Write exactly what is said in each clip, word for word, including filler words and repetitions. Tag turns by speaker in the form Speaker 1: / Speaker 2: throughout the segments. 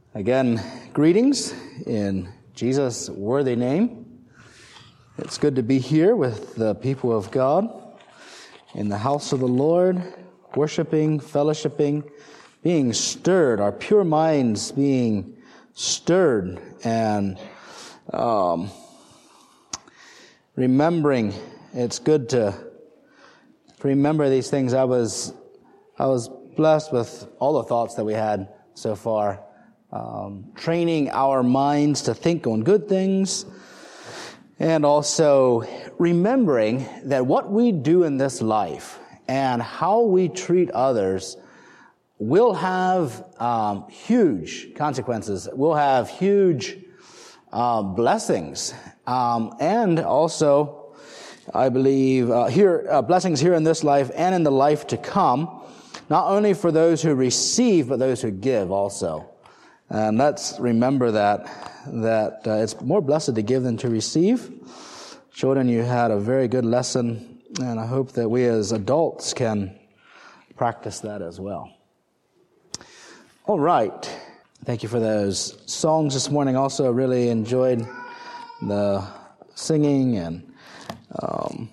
Speaker 1: Again, greetings in Jesus' worthy name. It's good to be here with the people of God in the house of the Lord, worshiping, fellowshipping, being stirred, our pure minds being stirred, and um, remembering. It's good to remember these things. I was I was blessed with all the thoughts that we had so far. Um, training our minds to think on good things, and also remembering that what we do in this life and how we treat others will have um, huge consequences, will have huge uh, blessings, um, and also, I believe, uh, here uh, blessings here in this life and in the life to come, not only for those who receive, but those who give also. And let's remember that, that uh, it's more blessed to give than to receive. Children, you had a very good lesson, and I hope that we as adults can practice that as well. All right. Thank you for those songs this morning. Also really enjoyed the singing and um,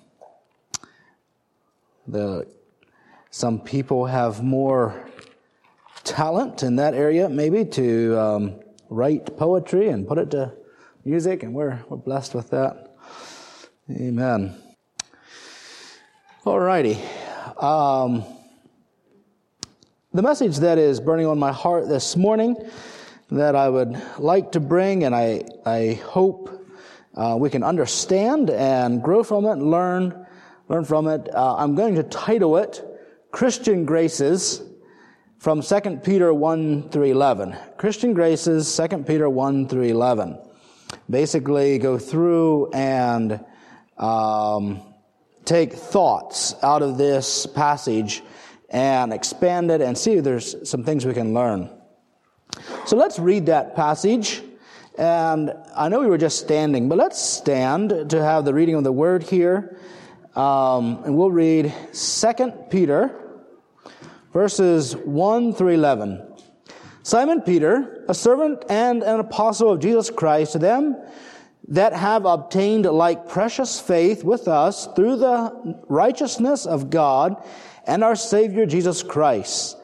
Speaker 1: the some people have more talent in that area, maybe, to um, write poetry and put it to music, and we're we're blessed with that. Amen. All righty. Um, the message that is burning on my heart this morning that I would like to bring, and I I hope uh, we can understand and grow from it, and learn learn from it. Uh, I'm going to title it "Christian Graces." From Second Peter one through eleven. Christian Graces, Second Peter one through eleven. Basically go through and um, take thoughts out of this passage and expand it and see if there's some things we can learn. So let's read that passage. And I know we were just standing, but let's stand to have the reading of the word here. Um, and we'll read Second Peter verses one through eleven. Simon Peter, a servant and an apostle of Jesus Christ, to them that have obtained like precious faith with us through the righteousness of God and our Savior Jesus Christ,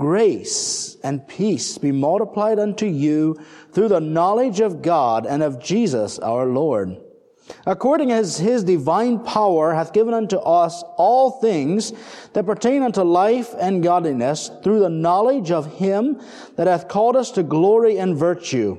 Speaker 1: grace and peace be multiplied unto you through the knowledge of God and of Jesus our Lord, according as his divine power hath given unto us all things that pertain unto life and godliness, through the knowledge of him that hath called us to glory and virtue,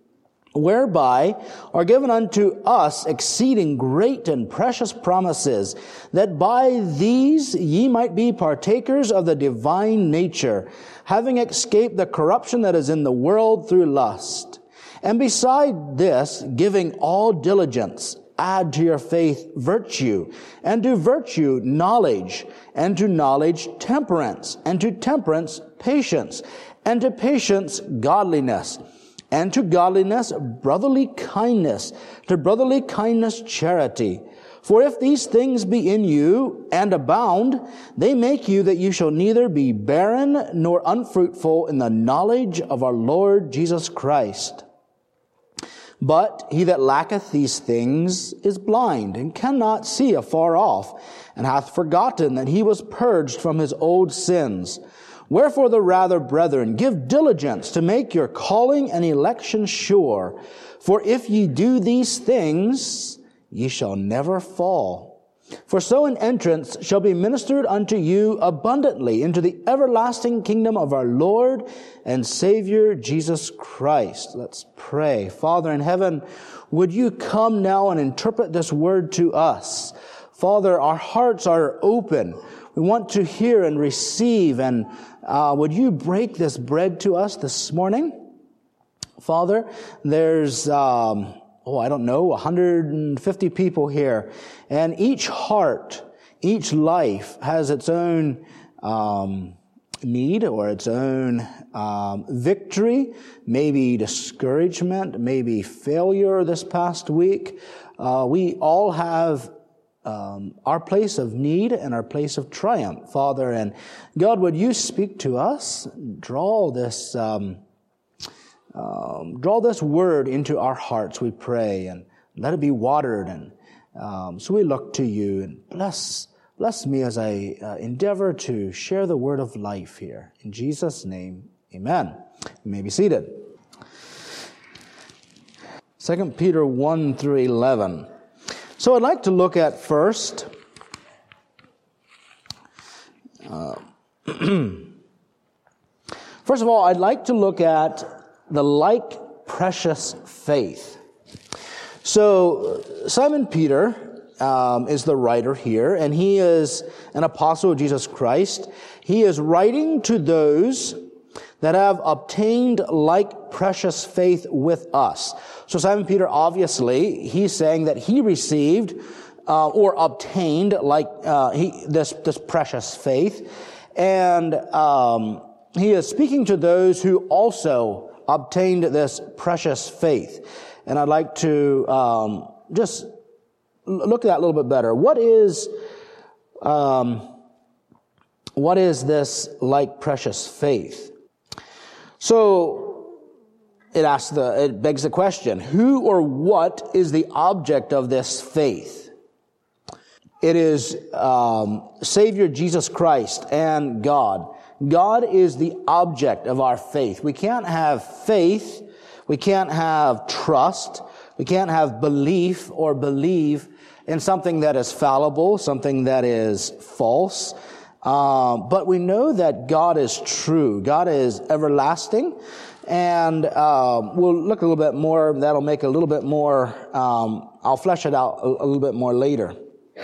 Speaker 1: whereby are given unto us exceeding great and precious promises, that by these ye might be partakers of the divine nature, having escaped the corruption that is in the world through lust. And beside this, giving all diligence, add to your faith virtue, and to virtue knowledge, and to knowledge temperance, and to temperance patience, and to patience godliness, and to godliness brotherly kindness, to brotherly kindness charity. For if these things be in you and abound, they make you that you shall neither be barren nor unfruitful in the knowledge of our Lord Jesus Christ. But he that lacketh these things is blind, and cannot see afar off, and hath forgotten that he was purged from his old sins. Wherefore the rather, brethren, give diligence to make your calling and election sure. For if ye do these things, ye shall never fall. For so an entrance shall be ministered unto you abundantly into the everlasting kingdom of our Lord and Savior Jesus Christ. Let's pray. Father in heaven, would you come now and interpret this word to us? Father, our hearts are open. We want to hear and receive, and uh, would you break this bread to us this morning? Father, there's... Um, oh, I don't know, one hundred fifty people here. And each heart, each life has its own um, need or its own um, victory, maybe discouragement, maybe failure this past week. Uh, we all have um, our place of need and our place of triumph, Father. And God, would you speak to us, draw this um, um, draw this word into our hearts, we pray, and let it be watered. And um, so we look to you, and bless bless me as I uh, endeavor to share the word of life here. In Jesus' name, amen. You may be seated. Second Peter one through eleven. So I'd like to look at first uh, first of all, I'd like to look at the like precious faith. So Simon Peter um, is the writer here, and he is an apostle of Jesus Christ. He is writing to those that have obtained like precious faith with us. So Simon Peter, obviously, he's saying that he received uh, or obtained like uh, he this this precious faith, and um, he is speaking to those who also obtained this precious faith. And I'd like to um, just look at that a little bit better. What is um, what is this like precious faith? So it asks the, it begs the question, who or what is the object of this faith? It is um, Savior Jesus Christ and God. God is the object of our faith. We can't have faith, we can't have trust, we can't have belief or believe in something that is fallible, something that is false. Um, but we know that God is true. God is everlasting. And um, we'll look a little bit more. That'll make a little bit more, um, I'll flesh it out a, a little bit more later.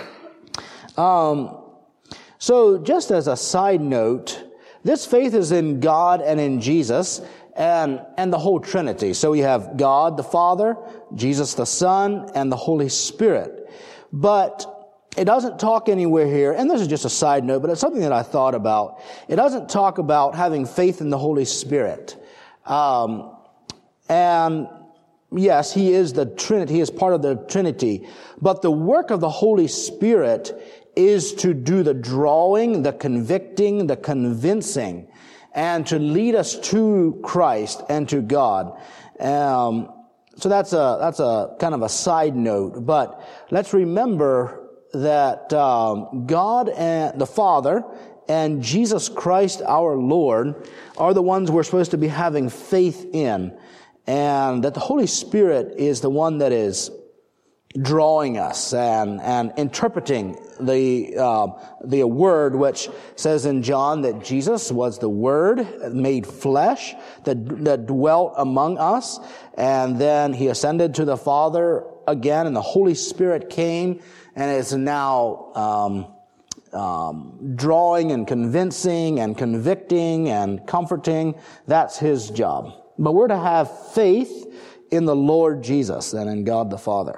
Speaker 1: Um, so just as a side note, this faith is in God and in Jesus and, and the whole Trinity. So we have God the Father, Jesus the Son, and the Holy Spirit. But it doesn't talk anywhere here, and this is just a side note, but it's something that I thought about. It doesn't talk about having faith in the Holy Spirit. Um, and yes, He is the Trinity, He is part of the Trinity. But the work of the Holy Spirit is to do the drawing, the convicting, the convincing, and to lead us to Christ and to God. Um, so that's a, that's a kind of a side note, but let's remember that um, God and the Father and Jesus Christ our Lord are the ones we're supposed to be having faith in, and that the Holy Spirit is the one that is drawing us and and interpreting the uh, the word, which says in John that Jesus was the Word made flesh that that dwelt among us, and then He ascended to the Father again, and the Holy Spirit came and is now um, um, drawing and convincing and convicting and comforting. That's His job. But we're to have faith in the Lord Jesus and in God the Father.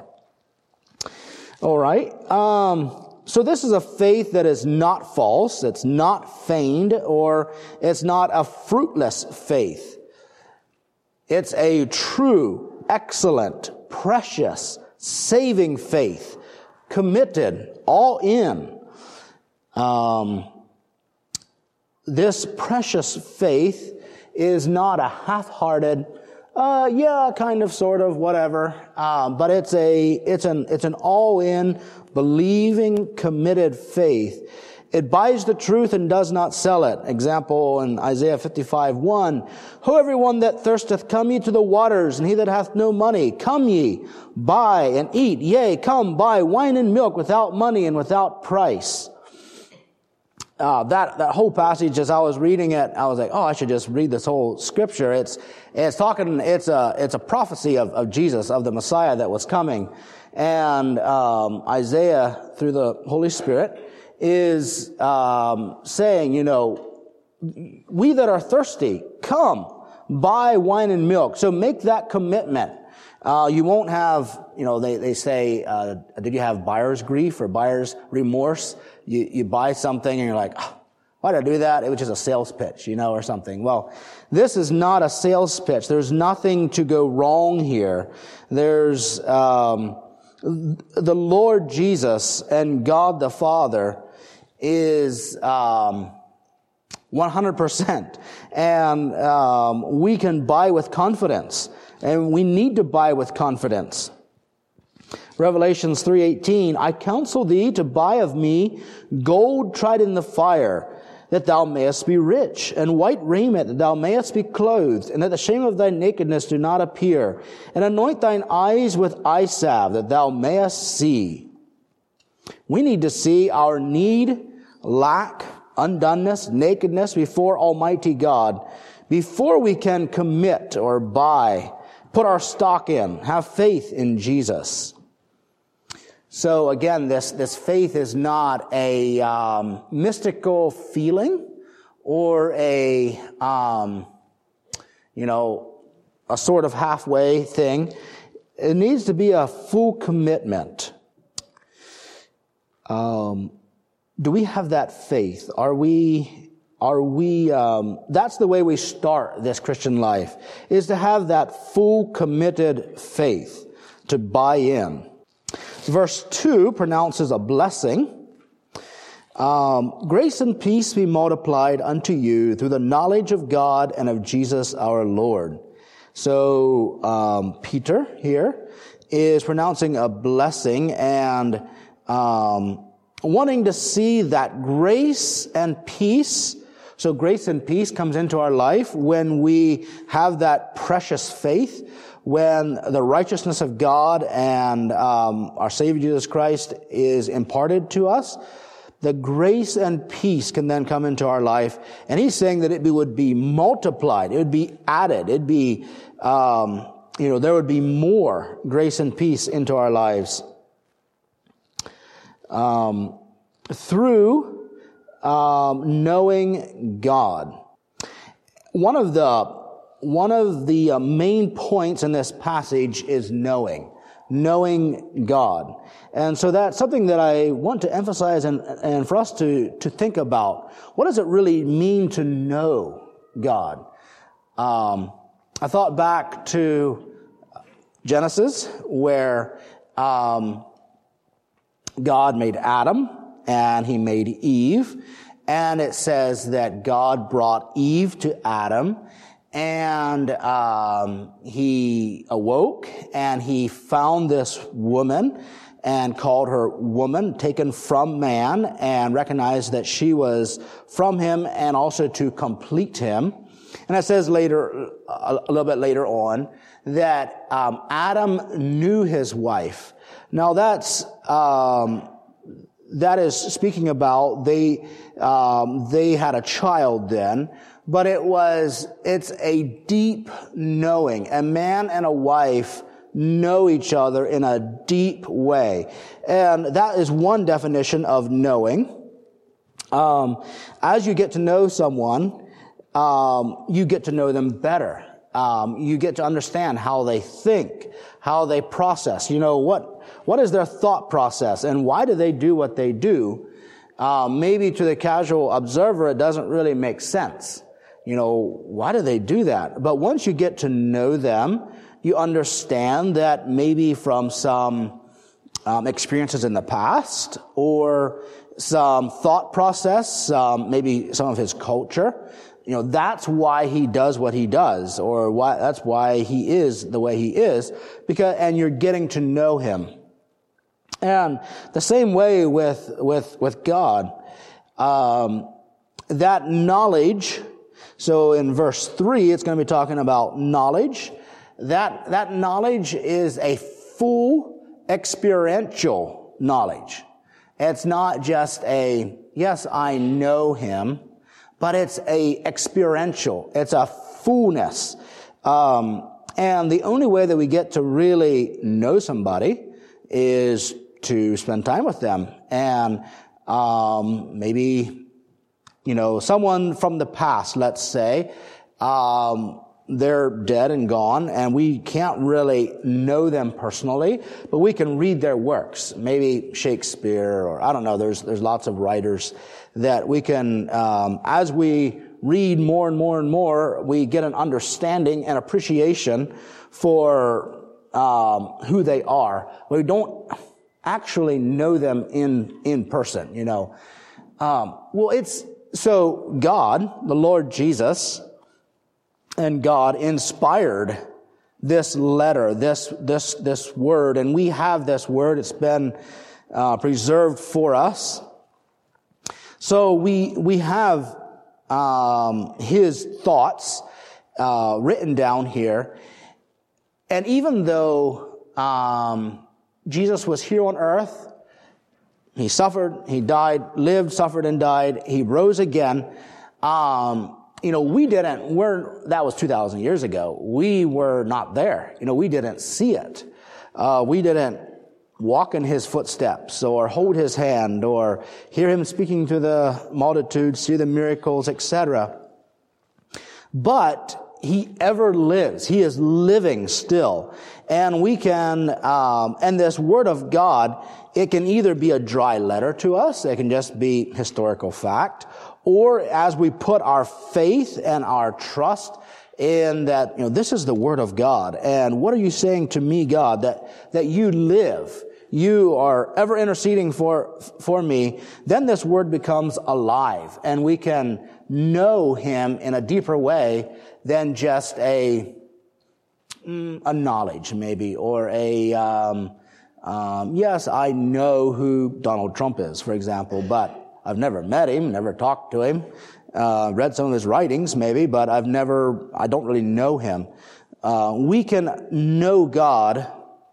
Speaker 1: All right. Um, so this is a faith that is not false. It's not feigned, or it's not a fruitless faith. It's a true, excellent, precious, saving faith, committed, all in. Um, this precious faith is not a half-hearted, uh, yeah, kind of, sort of, whatever. Um, but it's a, it's an, it's an all-in, believing, committed faith. It buys the truth and does not sell it. Example in Isaiah fifty-five one. Ho, everyone that thirsteth, come ye to the waters, and he that hath no money, come ye, buy and eat. Yea, come, buy wine and milk without money and without price. Uh, that, that whole passage, as I was reading it, I was like, oh, I should just read this whole scripture. It's, it's talking, it's a, it's a prophecy of, of Jesus, of the Messiah that was coming. And, um, Isaiah, through the Holy Spirit, is, um, saying, you know, we that are thirsty, come, buy wine and milk. So make that commitment. Uh, you won't have, you know, they, they say, uh, did you have buyer's grief or buyer's remorse? You, you buy something and you're like, oh, why did I do that? It was just a sales pitch, you know, or something. Well, this is not a sales pitch. There's nothing to go wrong here. There's, um, the Lord Jesus and God the Father is, um, one hundred percent. And um, we can buy with confidence. And we need to buy with confidence. Revelations three eighteen, I counsel thee to buy of me gold tried in the fire, that thou mayest be rich, and white raiment, that thou mayest be clothed, and that the shame of thy nakedness do not appear. And anoint thine eyes with eye salve, that thou mayest see. We need to see our need, lack, undoneness, nakedness before Almighty God, before we can commit or buy, put our stock in, have faith in Jesus. So again, this, this faith is not a um, mystical feeling or a, um, you know, a sort of halfway thing. It needs to be a full commitment. Um, do we have that faith? Are we, are we, um, that's the way we start this Christian life, is to have that full committed faith, to buy in. Verse two pronounces a blessing. Um, grace and peace be multiplied unto you through the knowledge of God and of Jesus our Lord. So um, Peter here is pronouncing a blessing and um, wanting to see that grace and peace. So grace and peace comes into our life when we have that precious faith, when the righteousness of God and um, our Savior Jesus Christ is imparted to us. The grace and peace can then come into our life, and he's saying that it be, would be multiplied, it would be added, it'd be, um, you know, there would be more grace and peace into our lives um, through um, knowing God. One of the One of the uh, main points in this passage is knowing, knowing God. And so that's something that I want to emphasize and, and for us to, to think about. What does it really mean to know God? Um, I thought back to Genesis, where um, God made Adam and he made Eve. And it says that God brought Eve to Adam, and um, he awoke and he found this woman and called her woman, taken from man, and recognized that she was from him and also to complete him. And it says later, a little bit later on, that um, Adam knew his wife. Now that's um, that is speaking about they um, they had a child then. But it was, it's a deep knowing. A man and a wife know each other in a deep way. And that is one definition of knowing. Um, as you get to know someone, um, you get to know them better. Um, you get to understand how they think, how they process. You know, what, what is their thought process and why do they do what they do? Um, maybe to the casual observer, it doesn't really make sense. You know, why do they do that? But once you get to know them, you understand that maybe from some um, experiences in the past or some thought process, um, maybe some of his culture, you know, that's why he does what he does, or why that's why he is the way he is, because and you're getting to know him. And the same way with with with God, um, that knowledge. So in verse three, it's going to be talking about knowledge. That, that knowledge is a full experiential knowledge. It's not just a, yes, I know him, but it's a experiential. It's a fullness. Um, and the only way that we get to really know somebody is to spend time with them. And, um, maybe, you know, someone from the past, let's say, um, they're dead and gone, and we can't really know them personally, but we can read their works. Maybe Shakespeare, or I don't know, there's there's lots of writers that we can, um, as we read more and more and more, we get an understanding and appreciation for um, who they are. We don't actually know them in, in person, you know. Um, well, it's So God, the Lord Jesus, and God inspired this letter, this this this word, and we have this word. It's been uh, preserved for us. So we we have um, His thoughts uh, written down here, and even though um, Jesus was here on earth, He suffered, He died, lived, suffered, and died. He rose again. Um, you know, we didn't, we're, that was two thousand years ago. We were not there. You know, we didn't see it. Uh, we didn't walk in His footsteps or hold His hand or hear Him speaking to the multitudes, see the miracles, et cetera. But He ever lives. He is living still. And we can, um, and this Word of God, it can either be a dry letter to us, it can just be historical fact, or as we put our faith and our trust in that, you know, this is the Word of God, and what are you saying to me, God, that, that you live, you are ever interceding for, for me, then this Word becomes alive, and we can know Him in a deeper way than just a, a knowledge maybe, or a, um, um, yes, I know who Donald Trump is, for example, but I've never met him, never talked to him, uh, read some of his writings maybe, but I've never, I don't really know him. Uh, we can know God,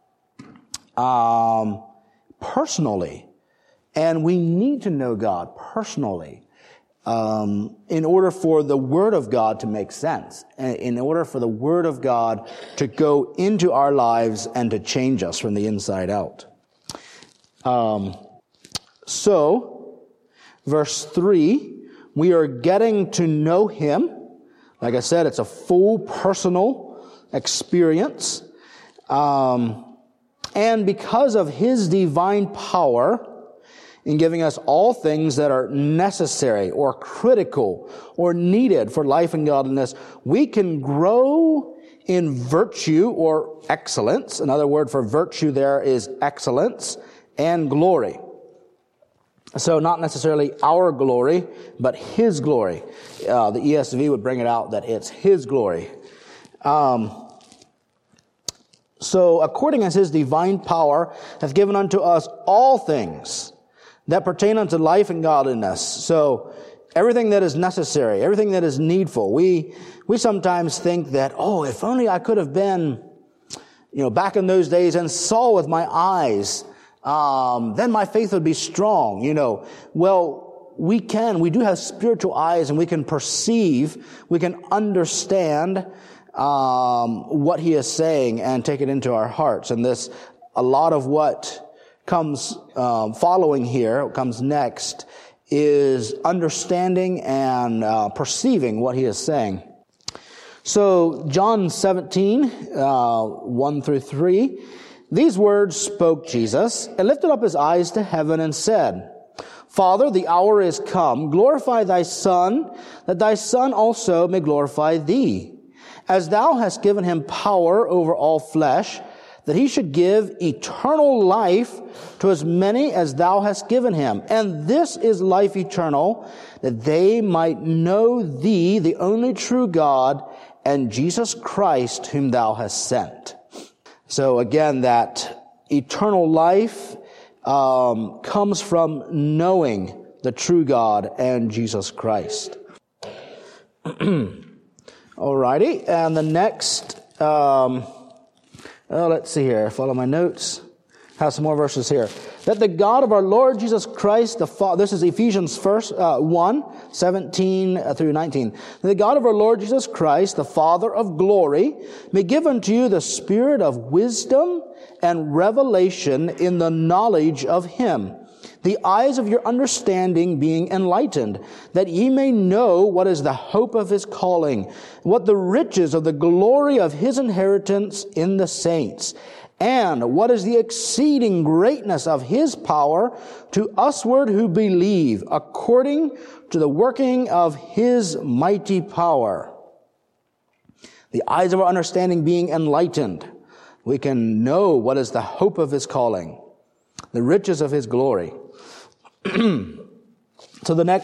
Speaker 1: um, personally, and we need to know God personally. Um, in order for the Word of God to make sense, in order for the Word of God to go into our lives and to change us from the inside out. Um, so, verse three, we are getting to know Him. Like I said, it's a full personal experience. Um, and because of His divine power, in giving us all things that are necessary or critical or needed for life and godliness, we can grow in virtue or excellence. Another word for virtue there is excellence and glory. So not necessarily our glory, but His glory. Uh, the E S V would bring it out that it's His glory. Um, so according as His divine power hath given unto us all things that pertain unto life and godliness. So everything that is necessary, everything that is needful. We we sometimes think that, oh, if only I could have been, you know, back in those days and saw with my eyes, um, then my faith would be strong. You know, well, we can. We do have spiritual eyes, and we can perceive, we can understand um, what He is saying and take it into our hearts. And this, a lot of what comes um, following here, comes next, is understanding and uh, perceiving what He is saying. So John seventeen, uh, one through three, these words spoke Jesus, and lifted up His eyes to heaven and said, Father, the hour is come, glorify Thy Son, that Thy Son also may glorify Thee, as Thou hast given Him power over all flesh, that He should give eternal life to as many as Thou hast given Him. And this is life eternal, that they might know Thee, the only true God, and Jesus Christ, whom Thou hast sent. So again, that eternal life um, comes from knowing the true God and Jesus Christ. Alrighty, and the next... Um, Oh, let's see here. Follow my notes. Have some more verses here. That the God of our Lord Jesus Christ, the Father, this is Ephesians first, uh, one, seventeen through nineteen. That the God of our Lord Jesus Christ, the Father of glory, may give unto you the spirit of wisdom and revelation in the knowledge of Him, the eyes of your understanding being enlightened, that ye may know what is the hope of His calling, what the riches of the glory of His inheritance in the saints, and what is the exceeding greatness of His power to usward who believe, according to the working of His mighty power. The eyes of our understanding being enlightened, we can know what is the hope of His calling, the riches of His glory. So the next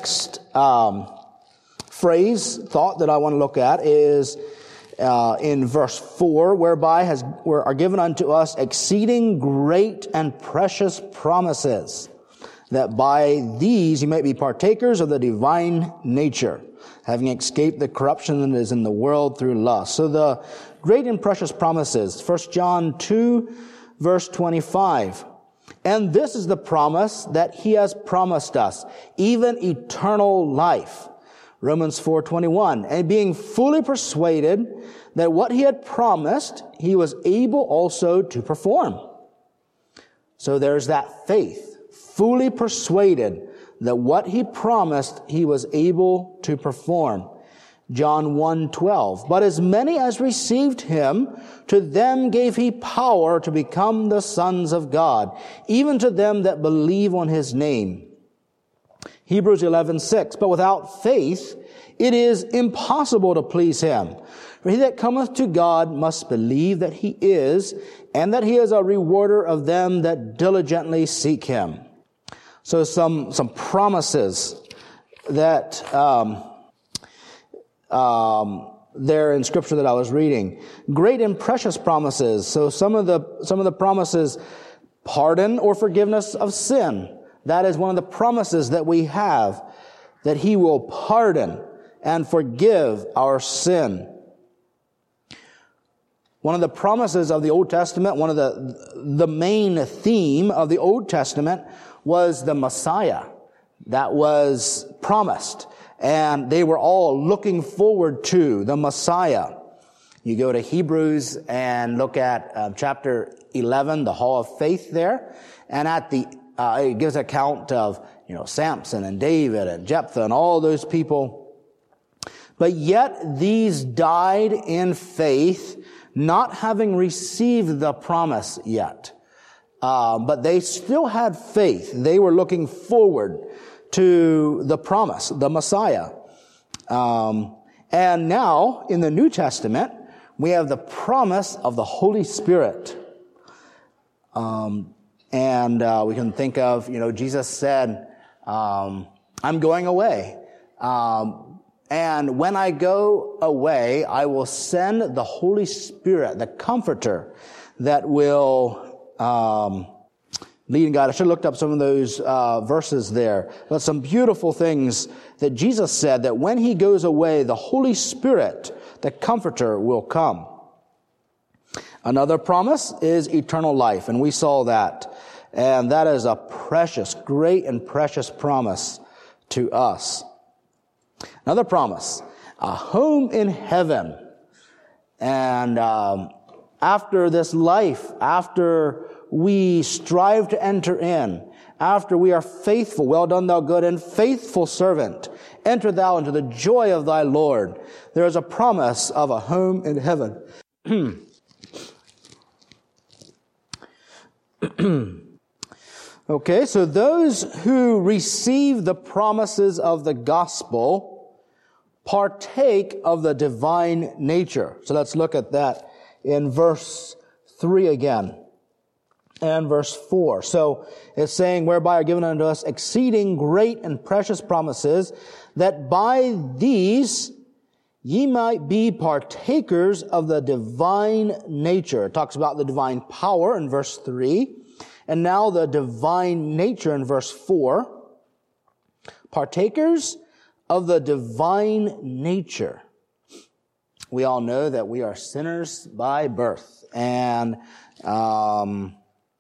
Speaker 1: um, phrase, thought that I want to look at is uh, in verse four, whereby has were, are given unto us exceeding great and precious promises, that by these you might be partakers of the divine nature, having escaped the corruption that is in the world through lust. So the great and precious promises, First John two, verse twenty-five. And this is the promise that he has promised us, even eternal life. Romans four twenty-one. And being fully persuaded that what he had promised, he was able also to perform. So there's that faith. Fully persuaded that what he promised, he was able to perform. John one twelve. But as many as received him, to them gave he power to become the sons of God, even to them that believe on his name. Hebrews eleven six. But without faith it is impossible to please him. For he that cometh to God must believe that he is, and that he is a rewarder of them that diligently seek him. So some some promises that um, um, there in Scripture that I was reading. Great and precious promises. So some of the some of the promises, pardon or forgiveness of sin. That is one of the promises that we have, that he will pardon and forgive our sin. One of the promises of the Old Testament, one of the the main theme of the Old Testament was the Messiah that was promised. And they were all looking forward to the Messiah. You go to Hebrews and look at uh, chapter eleven, the Hall of Faith there. And at the, uh, it gives account of, you know, Samson and David and Jephthah and all those people. But yet these died in faith, not having received the promise yet. Uh, but they still had faith. They were looking forward to the promise, the Messiah. Um, and now, in the New Testament, we have the promise of the Holy Spirit. Um, and uh, we can think of, you know, Jesus said, um, I'm going away. Um, and when I go away, I will send the Holy Spirit, the Comforter, that will Um, leading God. I should have looked up some of those uh, verses there. But some beautiful things that Jesus said, that when he goes away, the Holy Spirit, the Comforter, will come. Another promise is eternal life, and we saw that. And that is a precious, great and precious promise to us. Another promise, a home in heaven. And um, after this life, after we strive to enter in, after we are faithful, well done thou good and faithful servant, enter thou into the joy of thy Lord. There is a promise of a home in heaven. Okay, so those who receive the promises of the gospel partake of the divine nature. So let's look at that in verse three again and verse four. So it's saying, whereby are given unto us exceeding great and precious promises, that by these ye might be partakers of the divine nature. It talks about the divine power in verse three, and now the divine nature in verse four. Partakers of the divine nature. We all know that we are sinners by birth, and um,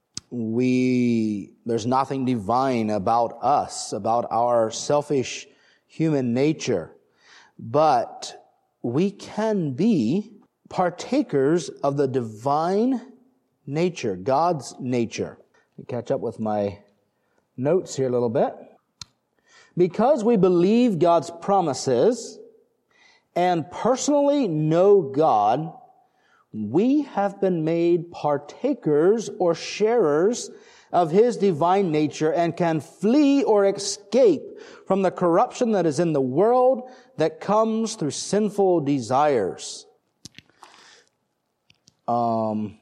Speaker 1: we there's nothing divine about us, about our selfish human nature, but we can be partakers of the divine nature, God's nature. Let me catch up with my notes here a little bit. Because we believe God's promises and personally know God, we have been made partakers or sharers of His divine nature and can flee or escape from the corruption that is in the world that comes through sinful desires. Um,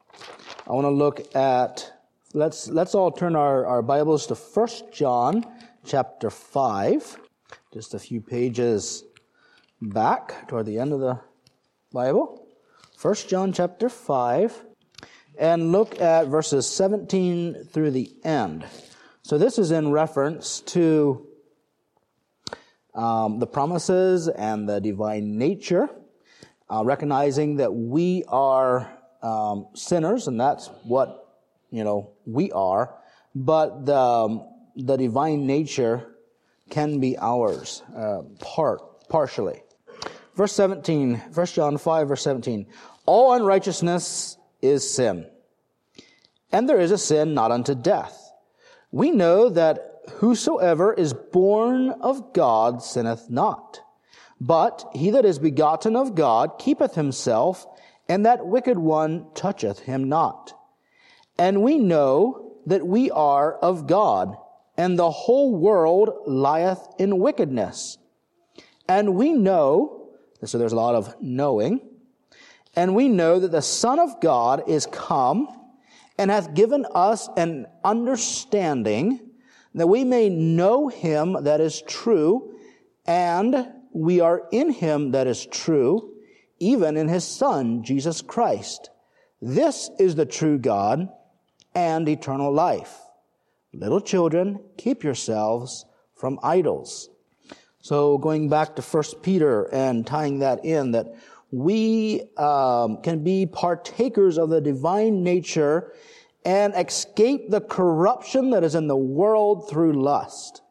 Speaker 1: I want to look at, let's let's all turn our, our Bibles to First John chapter five, just a few pages back toward the end of the Bible. First John chapter five, and look at verses seventeen through the end. So this is in reference to um, the promises and the divine nature, uh, recognizing that we are um, sinners, and that's what, you know, we are, but the, um, the divine nature can be ours, uh, part, partially. Verse seventeen, First John five, verse seventeen, all unrighteousness is sin, and there is a sin not unto death. We know that whosoever is born of God sinneth not. But he that is begotten of God keepeth himself, and that wicked one toucheth him not. And we know that we are of God, and the whole world lieth in wickedness. And we know, so there's a lot of knowing, and we know that the Son of God is come, and hath given us an understanding that we may know him that is true, and we are in him that is true, even in his Son, Jesus Christ. This is the true God and eternal life. Little children, keep yourselves from idols. So going back to First Peter and tying that in, that we um, can be partakers of the divine nature and escape the corruption that is in the world through lust.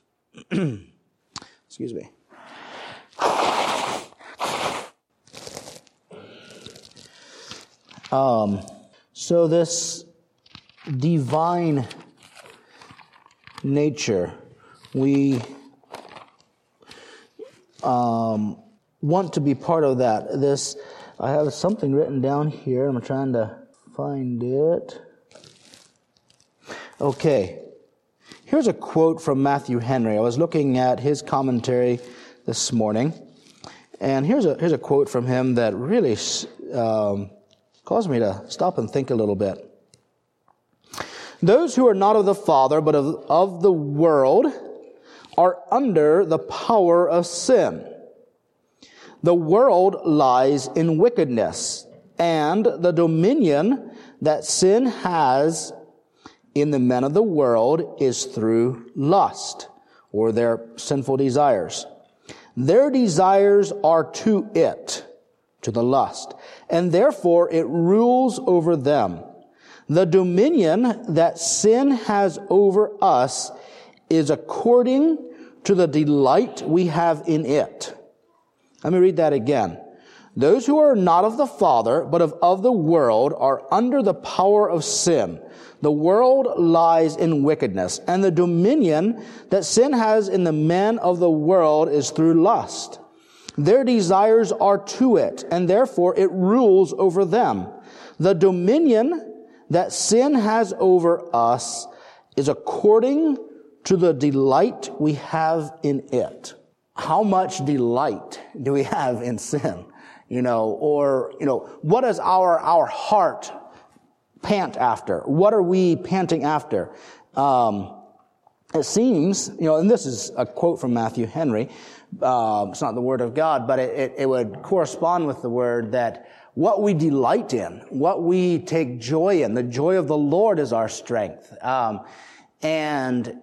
Speaker 1: Excuse me. Um, so this divine nature, we um, want to be part of that. This, I have something written down here. I'm trying to find it. Okay. Here's a quote from Matthew Henry. I was looking at his commentary this morning, and here's a here's a quote from him that really um, caused me to stop and think a little bit. Those who are not of the Father, but of, of the world, are under the power of sin. The world lies in wickedness, and the dominion that sin has in the men of the world is through lust, or their sinful desires. Their desires are to it, to the lust, and therefore it rules over them. The dominion that sin has over us is according to the delight we have in it. Let me read that again. Those who are not of the Father, but of, of the world, are under the power of sin. The world lies in wickedness, and the dominion that sin has in the men of the world is through lust. Their desires are to it, and therefore it rules over them. The dominion that sin has over us is according to the delight we have in it. How much delight do we have in sin? You know, or, you know, what does our, our heart pant after? What are we panting after? Um, it seems, you know, and this is a quote from Matthew Henry. Uh, it's not the word of God, but it, it, it would correspond with the word that what we delight in, what we take joy in, the joy of the Lord is our strength. Um, and,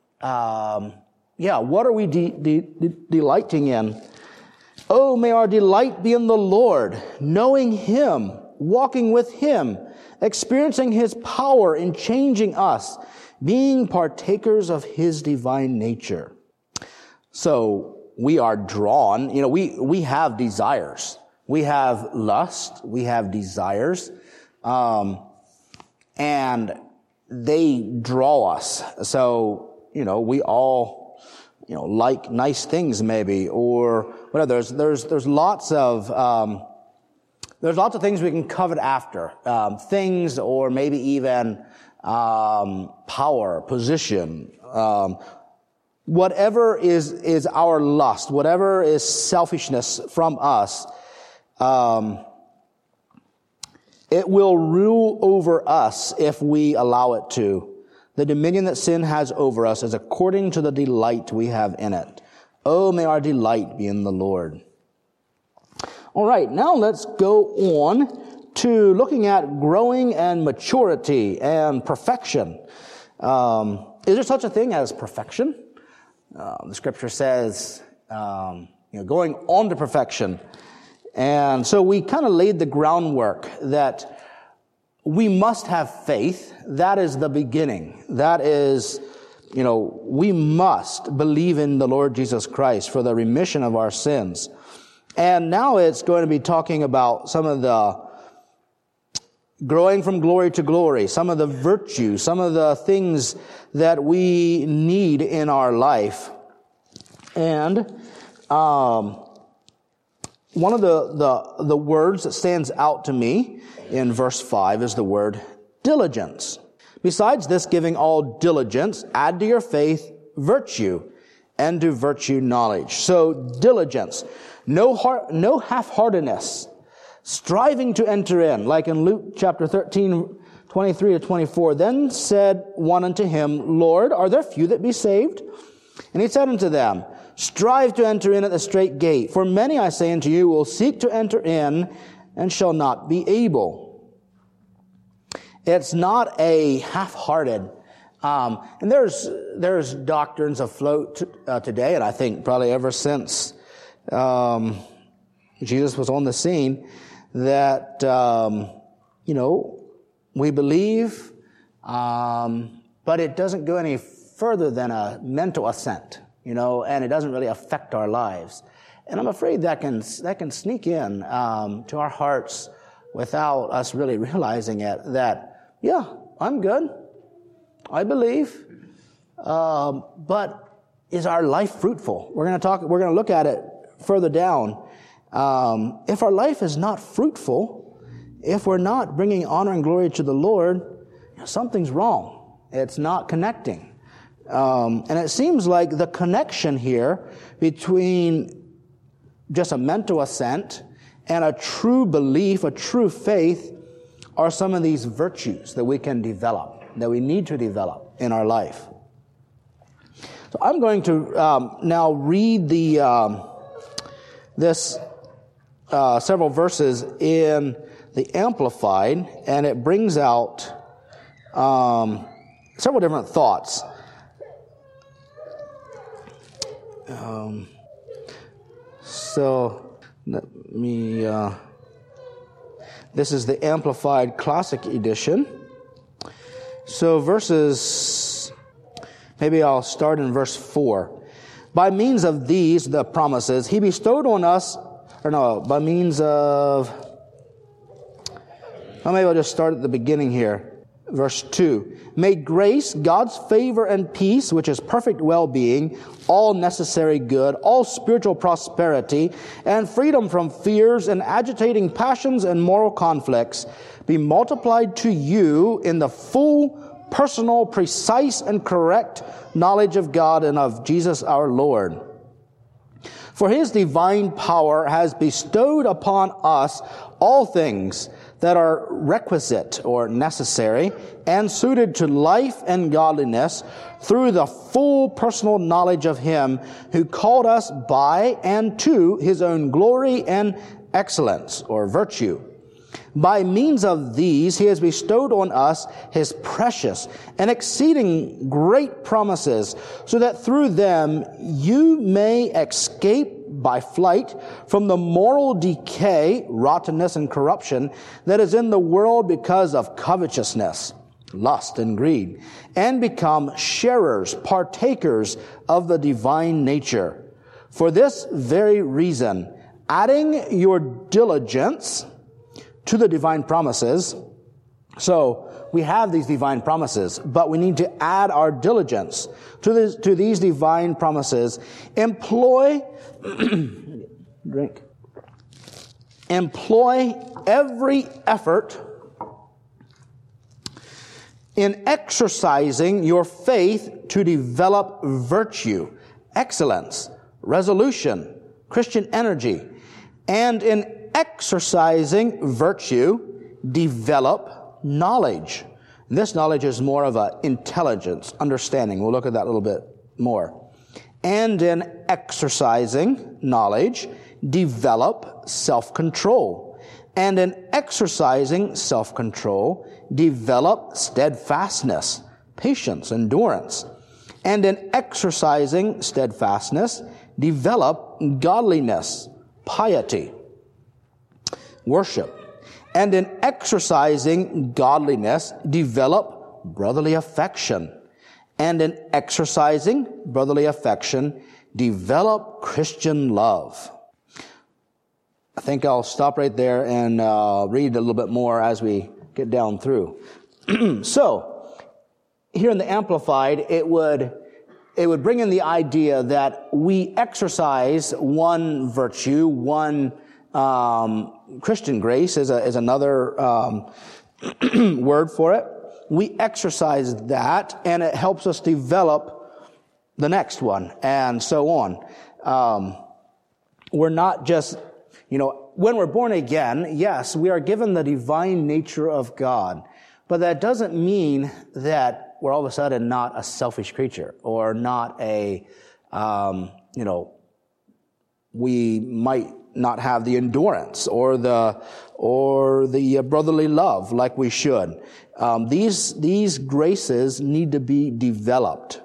Speaker 1: um, yeah, what are we de- de- de- delighting in? Oh, may our delight be in the Lord, knowing him, walking with him, experiencing his power in changing us, being partakers of his divine nature. So we are drawn, you know, we, we have desires. We have lust, we have desires, um, and they draw us. So, you know, we all, you know, like nice things maybe, or whatever. There's, there's, there's lots of, um, There's lots of things we can covet after, um, things or maybe even um, power, position, um, whatever is is our lust, whatever is selfishness from us, um, it will rule over us if we allow it to. The dominion that sin has over us is according to the delight we have in it. Oh, may our delight be in the Lord. All right, now let's go on to looking at growing and maturity and perfection. Um, is there such a thing as perfection? Uh, the scripture says, um, you know, going on to perfection. And so we kind of laid the groundwork that we must have faith. That is the beginning. That is, you know, we must believe in the Lord Jesus Christ for the remission of our sins. And now it's going to be talking about some of the growing from glory to glory, some of the virtues, some of the things that we need in our life. And um, one of the, the, the words that stands out to me in verse five is the word diligence. Besides this, giving all diligence, add to your faith virtue, and to virtue knowledge. So diligence. No heart, no half-heartedness, striving to enter in, like in Luke chapter thirteen, twenty-three to twenty-four. Then said one unto him, Lord, are there few that be saved? And he said unto them, strive to enter in at the strait gate. For many, I say unto you, will seek to enter in, and shall not be able. It's not a half-hearted. Um, and there's there's doctrines afloat t- uh, today, and I think probably ever since Um, Jesus was on the scene, that, um, you know, we believe, um, but it doesn't go any further than a mental assent, you know, and it doesn't really affect our lives. And I'm afraid that can, that can sneak in, um, to our hearts without us really realizing it, that, yeah, I'm good. I believe. Um, but is our life fruitful? We're going to talk, we're going to look at it further down. Um, if our life is not fruitful, if we're not bringing honor and glory to the Lord, something's wrong. It's not connecting. Um, and it seems like the connection here between just a mental assent and a true belief, a true faith, are some of these virtues that we can develop, that we need to develop in our life. So I'm going to um, now read the um, this uh, several verses in the Amplified, and it brings out um, several different thoughts. Um, so let me. Uh, this is the Amplified Classic Edition. So verses. Maybe I'll start in verse four. By means of these, the promises, he bestowed on us, or no, by means of, well, maybe I'll just start at the beginning here. Verse two. Made grace, God's favor and peace, which is perfect well-being, all necessary good, all spiritual prosperity, and freedom from fears and agitating passions and moral conflicts, be multiplied to you in the full personal, precise, and correct knowledge of God and of Jesus our Lord. For his divine power has bestowed upon us all things that are requisite or necessary and suited to life and godliness through the full personal knowledge of him who called us by and to his own glory and excellence or virtue. By means of these, he has bestowed on us his precious and exceeding great promises, so that through them you may escape by flight from the moral decay, rottenness, and corruption that is in the world because of covetousness, lust, and greed, and become sharers, partakers of the divine nature. For this very reason, adding your diligence to the divine promises. So we have these divine promises, but we need to add our diligence to this, to these divine promises. Employ, drink, employ every effort in exercising your faith to develop virtue, excellence, resolution, Christian energy, and in exercising virtue, develop knowledge, This knowledge is more of an intelligence, understanding. We'll look at that a little bit more. And in exercising knowledge, develop self-control. And in exercising self-control, develop steadfastness, patience, endurance. And in exercising steadfastness, develop godliness, piety, worship. And in exercising godliness, develop brotherly affection. And in exercising brotherly affection, develop Christian love. I think I'll stop right there and uh, read a little bit more as we get down through. So, here in the Amplified, it would it would bring in the idea that we exercise one virtue, one um, Christian grace is, a, is another um, word for it. We exercise that, and it helps us develop the next one, and so on. Um, we're not just, you know, when we're born again, yes, we are given the divine nature of God, but that doesn't mean that we're all of a sudden not a selfish creature, or not a, um, you know, we might not have the endurance or the or the brotherly love like we should. Um, these these graces need to be developed.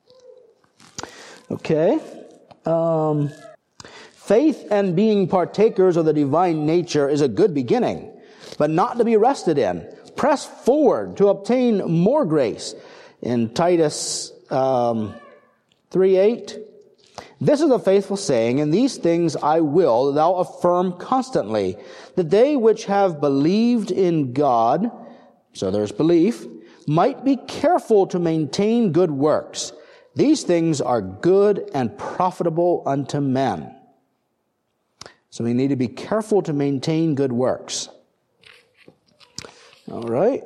Speaker 1: Okay. Um, faith and being partakers of the divine nature is a good beginning, but not to be rested in. Press forward to obtain more grace. In Titus um, three eight, this is a faithful saying, and these things I will that thou affirm constantly, that they which have believed in God, so there's belief, might be careful to maintain good works. These things are good and profitable unto men. So we need to be careful to maintain good works. All right.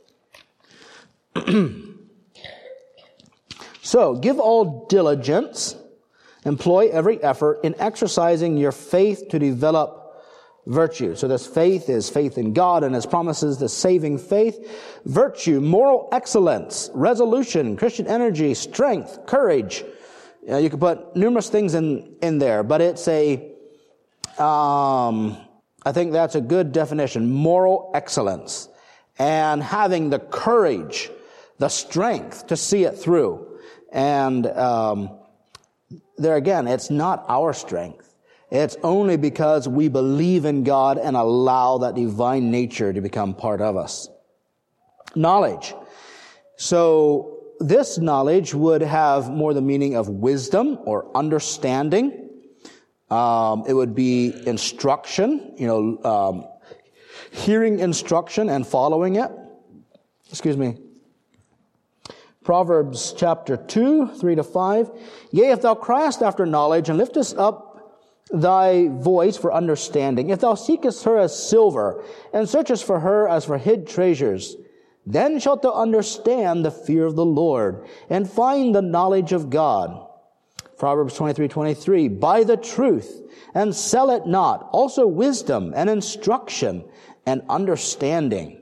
Speaker 1: So, give all diligence, employ every effort in exercising your faith to develop virtue. So this faith is faith in God and His promises, the saving faith. Virtue, moral excellence, resolution, Christian energy, strength, courage. You know, you can put numerous things in, in there, but it's a, um, I think that's a good definition, moral excellence. And having the courage, the strength to see it through. And um, there again, it's not our strength. It's only because we believe in God and allow that divine nature to become part of us. Knowledge. So this knowledge would have more the meaning of wisdom or understanding. Um, it would be instruction, you know, um, hearing instruction and following it. Excuse me. Proverbs chapter two, three to five. Yea, if thou criest after knowledge, and liftest up thy voice for understanding, if thou seekest her as silver, and searchest for her as for hid treasures, then shalt thou understand the fear of the Lord, and find the knowledge of God. Proverbs twenty-three, twenty-three. Buy the truth, and sell it not, also wisdom, and instruction, and understanding.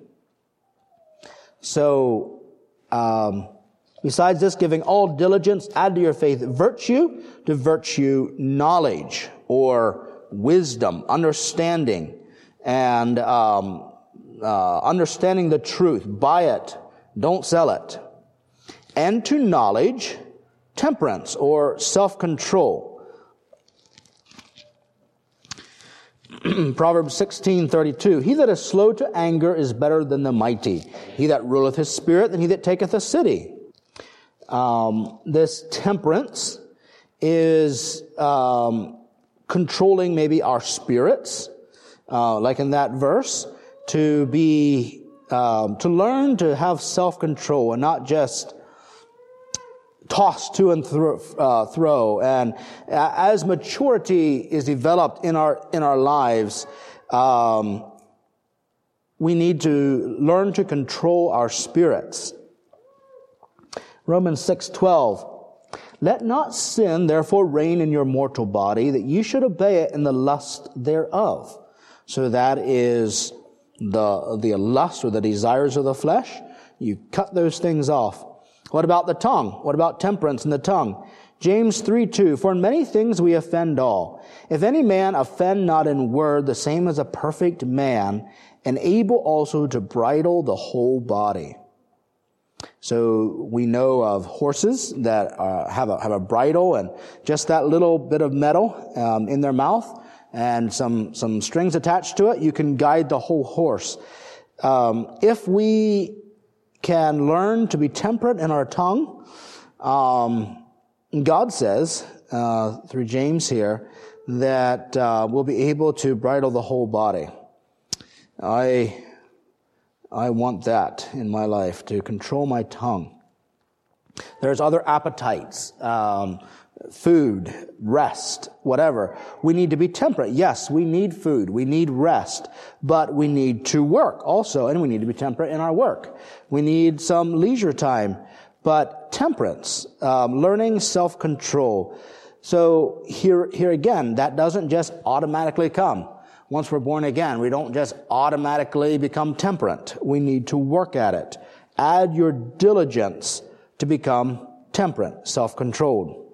Speaker 1: So, um, besides this, giving all diligence, add to your faith virtue, to virtue knowledge, or wisdom, understanding, and um, uh, understanding the truth. Buy it, don't sell it. And to knowledge, temperance, or self-control. Proverbs sixteen thirty-two. He that is slow to anger is better than the mighty. He that ruleth his spirit than he that taketh a city. Um, this temperance is um, controlling maybe our spirits, uh, like in that verse, to be um, to learn to have self-control and not just toss to and thro- uh, throw. And uh, as maturity is developed in our in our lives, um, we need to learn to control our spirits. Romans six twelve. Let not sin therefore reign in your mortal body, that you should obey it in the lust thereof. So that is the the lust or the desires of the flesh. You cut those things off. What about the tongue? What about temperance in the tongue? James three two, for in many things we offend all. If any man offend not in word, the same as a perfect man, and able also to bridle the whole body. So we know of horses that uh, have a have a bridle and just that little bit of metal um, in their mouth and some some strings attached to it. You can guide the whole horse. Um, if we can learn to be temperate in our tongue, um, God says uh, through James here that uh, we'll be able to bridle the whole body. I. I want that in my life, to control my tongue. There's other appetites, um, food, rest, whatever. We need to be temperate. Yes, we need food. We need rest. But we need to work also, and we need to be temperate in our work. We need some leisure time. But temperance, um, learning self-control. So here, here again, that doesn't just automatically come. Once we're born again, we don't just automatically become temperate. We need to work at it. Add your diligence to become temperate, self-controlled.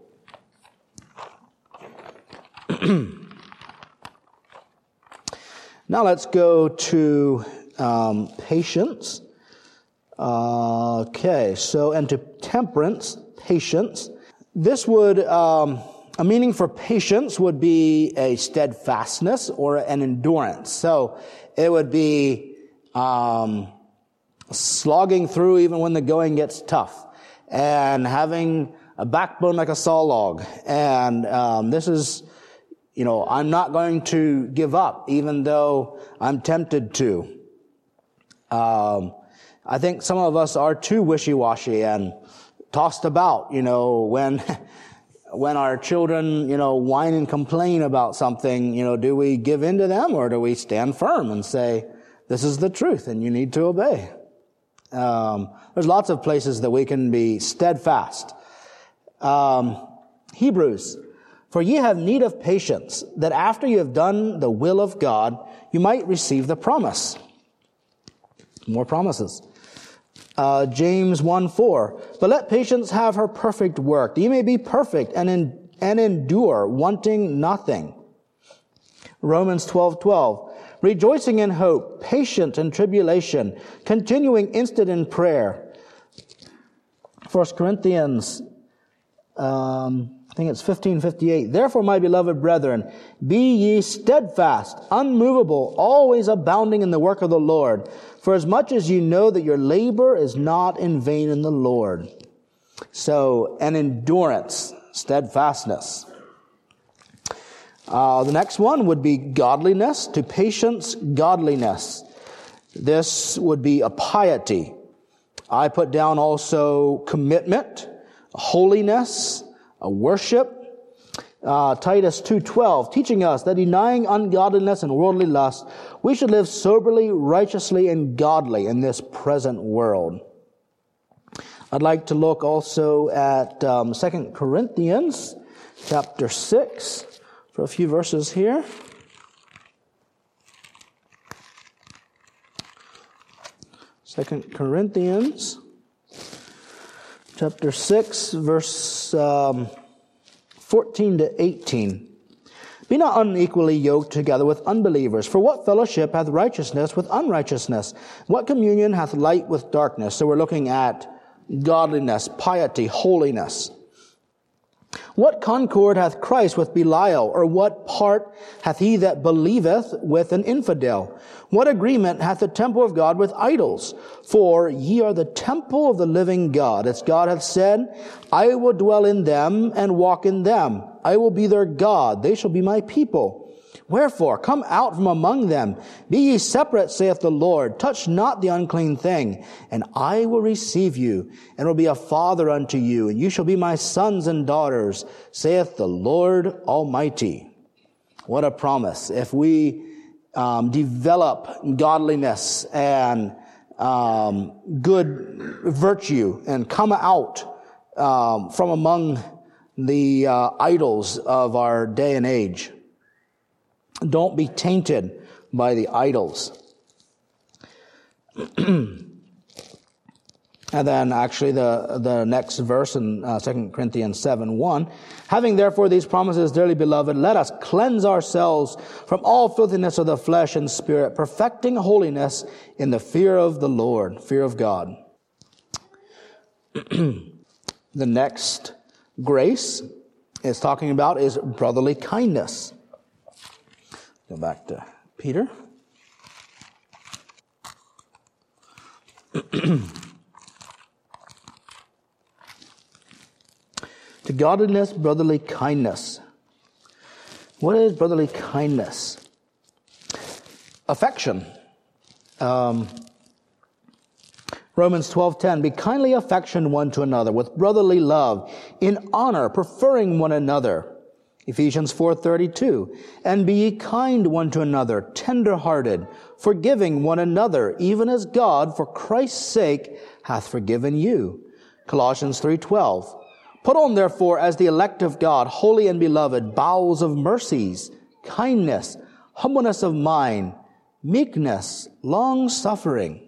Speaker 1: Now let's go to um, patience. Uh, okay, so and to temperance, patience. This would... Um, A meaning for patience would be a steadfastness or an endurance. So it would be um, slogging through even when the going gets tough, and having a backbone like a saw log. And um, this is, you know, I'm not going to give up even though I'm tempted to. Um, I think some of us are too wishy-washy and tossed about, you know, when... When our children, you know, whine and complain about something, you know, do we give in to them, or do we stand firm and say, this is the truth and you need to obey? Um, there's lots of places that we can be steadfast. Um, Hebrews, for ye have need of patience, that after you have done the will of God, you might receive the promise. More promises. Uh, James one four, but let patience have her perfect work, that you may be perfect and, in, and endure, wanting nothing. Romans twelve twelve, rejoicing in hope, patient in tribulation, continuing instant in prayer. First Corinthians, um, I think it's fifteen fifty-eight, therefore, my beloved brethren, be ye steadfast, unmovable, always abounding in the work of the Lord, for as much as you know that your labor is not in vain in the Lord. So, an endurance, steadfastness. Uh, the next one would be godliness. To patience, godliness. This would be a piety. I put down also commitment, holiness, a worship. Uh, Titus two twelve, teaching us that denying ungodliness and worldly lust, we should live soberly, righteously, and godly in this present world. I'd like to look also at um, Second Corinthians chapter six for a few verses here. Second Corinthians chapter six, verse um, fourteen to eighteen. Be not unequally yoked together with unbelievers. For what fellowship hath righteousness with unrighteousness? What communion hath light with darkness? So we're looking at godliness, piety, holiness. What concord hath Christ with Belial? Or what part hath he that believeth with an infidel? What agreement hath the temple of God with idols? For ye are the temple of the living God. As God hath said, I will dwell in them and walk in them. I will be their God. They shall be my people. Wherefore, come out from among them. Be ye separate, saith the Lord. Touch not the unclean thing. And I will receive you, and will be a father unto you. And you shall be my sons and daughters, saith the Lord Almighty. What a promise. If we um, develop godliness and um, good virtue and come out um, from among the uh, idols of our day and age. Don't be tainted by the idols. And then actually the, the next verse in uh, Second Corinthians seven one, having therefore these promises, dearly beloved, let us cleanse ourselves from all filthiness of the flesh and spirit, perfecting holiness in the fear of the Lord, fear of God. The next grace is talking about is brotherly kindness. Go back to Peter. To godliness, brotherly kindness. What is brotherly kindness? Affection. Um, Romans twelve ten, be kindly affectioned one to another with brotherly love, in honor, preferring one another. Ephesians four thirty-two, and be ye kind one to another, tender-hearted, forgiving one another, even as God, for Christ's sake, hath forgiven you. Colossians three twelve, put on therefore as the elect of God, holy and beloved, bowels of mercies, kindness, humbleness of mind, meekness, long-suffering.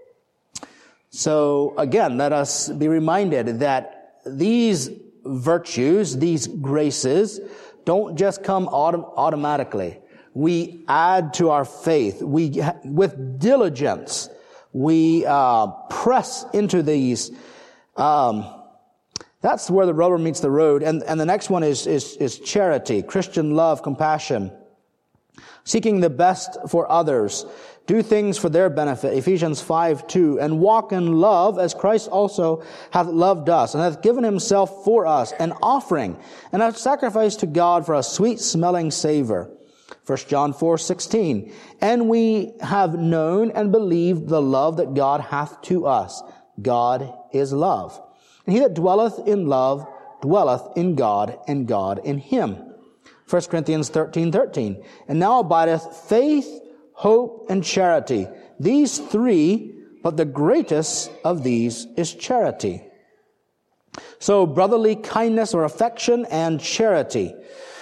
Speaker 1: So again, let us be reminded that these virtues, these graces, don't just come autom- automatically. We add to our faith. We, with diligence, we uh, press into these. Um, that's where the rubber meets the road. And, and the next one is, is, is charity, Christian love, compassion, seeking the best for others. Do things for their benefit, Ephesians five two, and walk in love as Christ also hath loved us, and hath given himself for us, an offering, and a sacrifice to God for a sweet-smelling savor. First John four sixteen, and we have known and believed the love that God hath to us. God is love. And he that dwelleth in love dwelleth in God, and God in him. First Corinthians thirteen thirteen, and now abideth faith, hope, and charity. These three, but the greatest of these is charity. So brotherly kindness or affection and charity.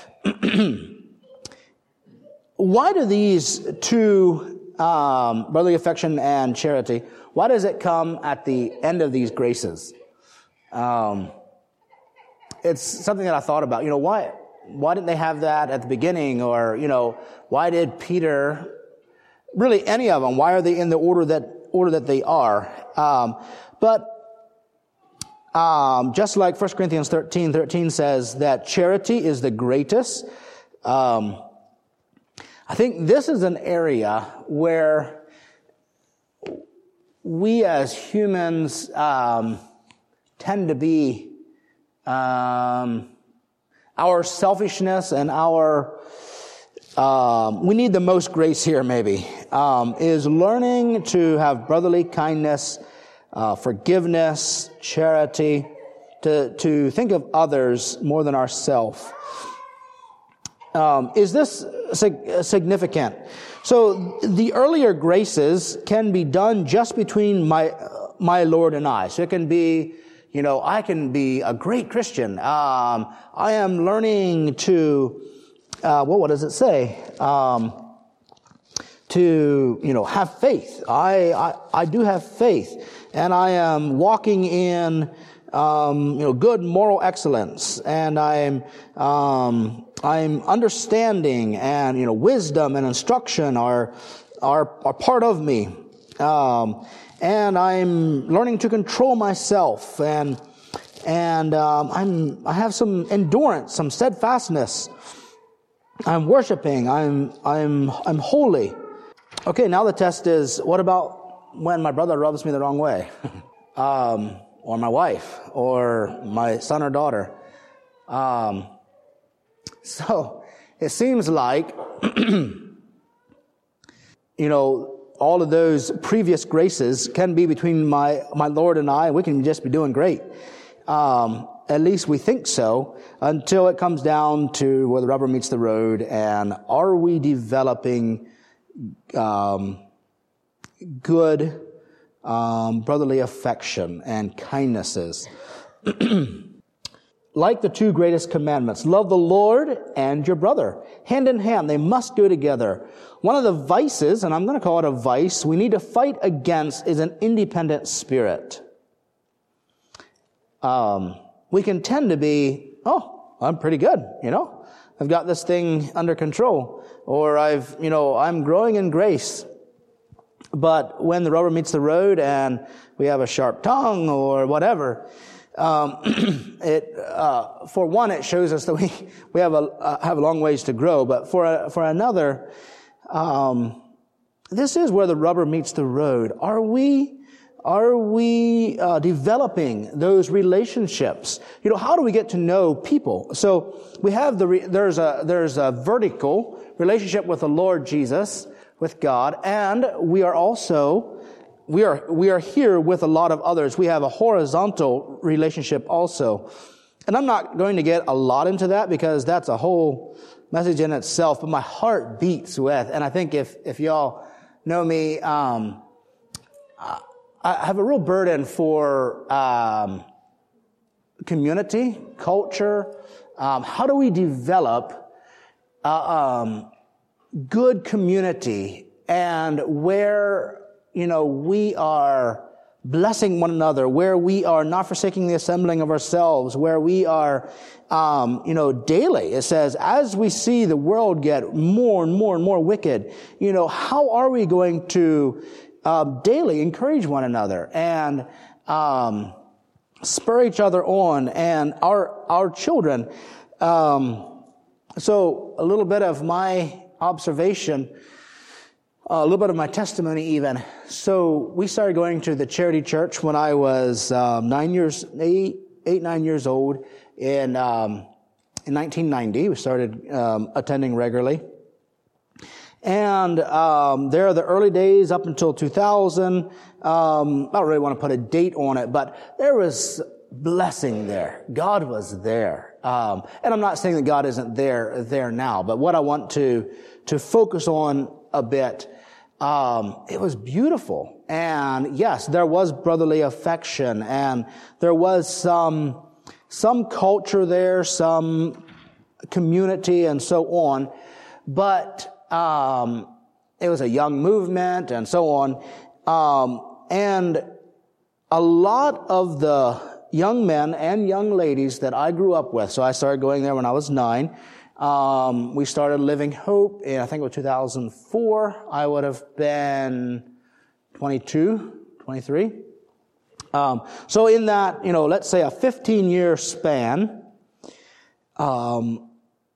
Speaker 1: Why do these two, um, brotherly affection and charity, why does it come at the end of these graces? Um, it's something that I thought about. You know, why, why didn't they have that at the beginning? Or, you know, why did Peter... Really, any of them. Why are they in the order that order that they are? Um, but um, just like First Corinthians thirteen thirteen says that charity is the greatest, um, I think this is an area where we as humans um, tend to be um, our selfishness and our Um, we need the most grace here, maybe, um, is learning to have brotherly kindness, uh, forgiveness, charity, to, to think of others more than ourselves. Um, is this sig- significant? So the earlier graces can be done just between my, my Lord and I. So it can be, you know, I can be a great Christian. Um, I am learning to, Uh, well, what does it say? Um, to, you know, have faith. I, I, I do have faith, and I am walking in, um, you know, good moral excellence, and I'm, um, I'm understanding, and, you know, wisdom and instruction are, are, are part of me. Um, and I'm learning to control myself, and, and, um, I'm, I have some endurance, some steadfastness. I'm worshiping. I'm, I'm, I'm holy. Okay, now the test is, what about when my brother rubs me the wrong way? um, or my wife, or my son or daughter. Um, so, it seems like, you know, all of those previous graces can be between my, my Lord and I, and we can just be doing great. Um, At least we think so, until it comes down to where the rubber meets the road, and are we developing um, good um, brotherly affection and kindnesses? Like the two greatest commandments, love the Lord and your brother. Hand in hand, they must go together. One of the vices, and I'm going to call it a vice, we need to fight against is an independent spirit. um, we can tend to be, oh, I'm pretty good, you know. I've got this thing under control, or I've, you know, I'm growing in grace. But when the rubber meets the road and we have a sharp tongue or whatever, um, it, uh, for one, it shows us that we, we have a, uh, have a long ways to grow. But for a, for another, um, this is where the rubber meets the road. Are we, are we, uh, developing those relationships? You know, how do we get to know people? So we have the, re- there's a, there's a vertical relationship with the Lord Jesus, with God, and we are also, we are, we are here with a lot of others. We have a horizontal relationship also. And I'm not going to get a lot into that because that's a whole message in itself, but my heart beats with, and I think if, if y'all know me, um, I have a real burden for, um, community, culture. Um, how do we develop, uh, um, good community, and where, you know, we are blessing one another, where we are not forsaking the assembling of ourselves, where we are, um, you know, daily. It says, as we see the world get more and more and more wicked, you know, how are we going to uh, daily encourage one another and um, spur each other on, and our our children? Um, so a little bit of my observation, uh, a little bit of my testimony even. So we started going to the charity church when I was um, nine years, eight, eight, nine years old in um, in nineteen ninety. We started um, attending regularly, and um, there are the early days up until two thousand. Um, I don't really want to put a date on it, but there was blessing there. God was there. Um, and I'm not saying that God isn't there, there now, but what I want to, to focus on a bit, um, it was beautiful. And yes, there was brotherly affection, and there was some, some culture there, some community and so on, but, um, it was a young movement and so on. Um, and a lot of the young men and young ladies that I grew up with. So I started going there when I was nine. Um, we started Living Hope in, I think it was two thousand four. I would have been twenty-two, twenty-three. Um, so in that, you know, let's say a fifteen year span, um,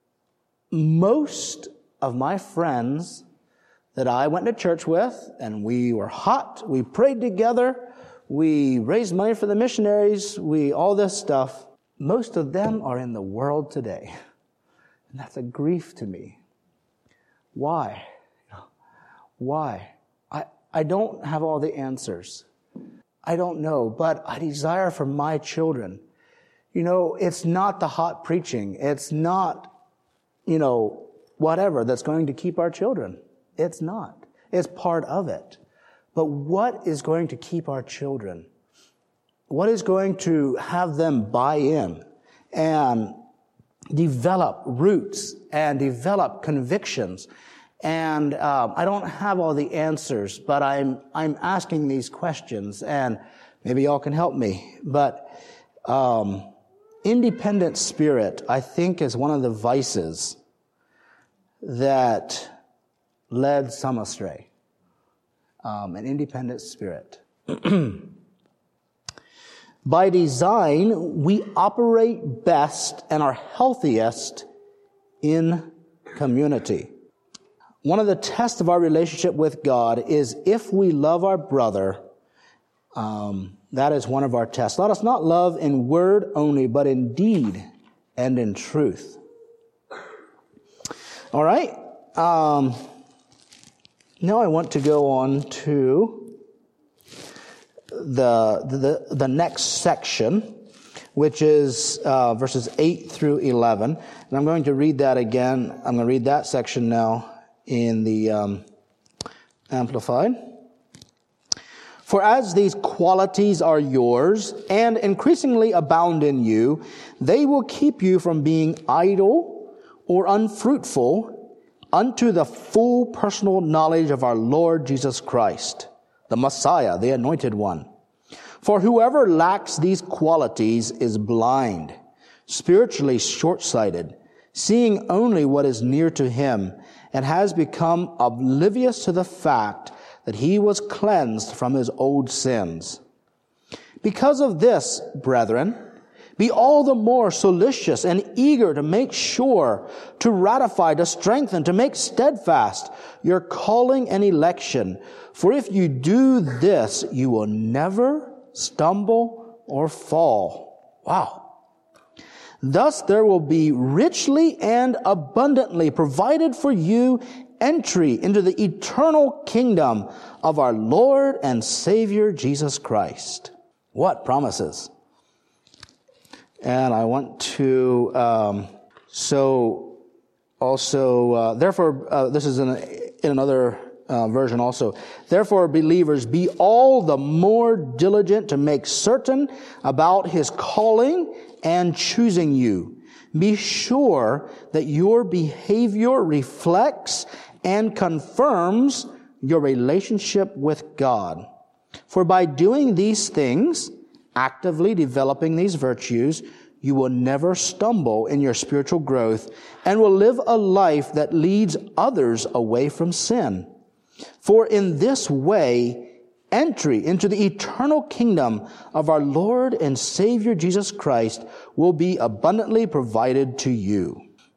Speaker 1: most of my friends that I went to church with, and we were hot, we prayed together, we raised money for the missionaries, we, all this stuff, most of them are in the world today. And that's a grief to me. Why? Why? I, I don't have all the answers. I don't know, but I desire for my children. You know, it's not the hot preaching. It's not, you know, whatever that's going to keep our children. It's not. It's part of it. But what is going to keep our children? What is going to have them buy in and develop roots and develop convictions? And um, I don't have all the answers, but I'm I'm asking these questions, and maybe y'all can help me. But um, independent spirit, I think, is one of the vices that led some astray. Um, an independent spirit. By design, we operate best and are healthiest in community. One of the tests of our relationship with God is if we love our brother. Um, that is one of our tests. Let us not love in word only, but in deed and in truth. All right. Um, now I want to go on to the the, the next section, which is uh, verses eight through eleven. And I'm going to read that again. I'm going to read that section now in the um, Amplified. For as these qualities are yours and increasingly abound in you, they will keep you from being idle or unfruitful unto the full personal knowledge of our Lord Jesus Christ, the Messiah, the Anointed One. For whoever lacks these qualities is blind, spiritually short-sighted, seeing only what is near to him, and has become oblivious to the fact that he was cleansed from his old sins. Because of this, brethren, be all the more solicitous and eager to make sure, to ratify, to strengthen, to make steadfast your calling and election. For if you do this, you will never stumble or fall. Wow. Thus there will be richly and abundantly provided for you entry into the eternal kingdom of our Lord and Savior Jesus Christ. What promises? And I want to, um, so also, uh, therefore, uh, this is in, a, in another uh, version also. Therefore, believers, be all the more diligent to make certain about his calling and choosing you. Be sure that your behavior reflects and confirms your relationship with God. For by doing these things, actively developing these virtues, you will never stumble in your spiritual growth and will live a life that leads others away from sin. For in this way, entry into the eternal kingdom of our Lord and Savior Jesus Christ will be abundantly provided to you.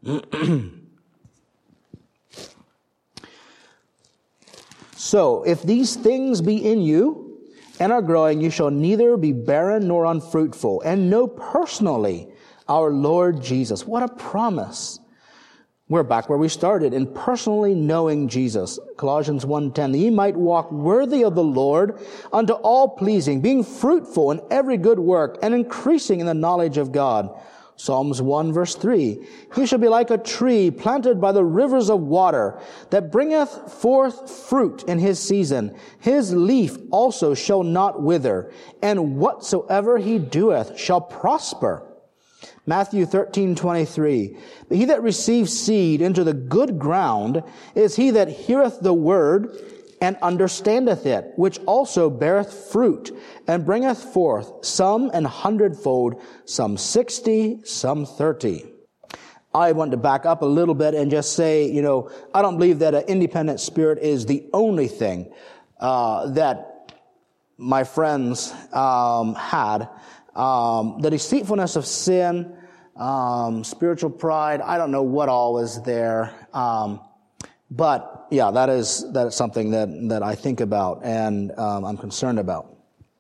Speaker 1: So, if these things be in you and are growing, you shall neither be barren nor unfruitful, and know personally our Lord Jesus. What a promise. We're back where we started, in personally knowing Jesus. Colossians one ten, that ye might walk worthy of the Lord, unto all pleasing, being fruitful in every good work, and increasing in the knowledge of God. Psalms one verse three, he shall be like a tree planted by the rivers of water, that bringeth forth fruit in his season. His leaf also shall not wither, and whatsoever he doeth shall prosper. Matthew thirteen twenty-three, but he that receives seed into the good ground is he that heareth the word, and understandeth it, which also beareth fruit, and bringeth forth some an hundredfold, some sixty, some thirty. I want to back up a little bit and just say, you know, I don't believe that an independent spirit is the only thing uh, that my friends um, had. Um, the deceitfulness of sin, um, spiritual pride, I don't know what all was there. Um, but yeah, that is that is something that, that I think about and um, I'm concerned about.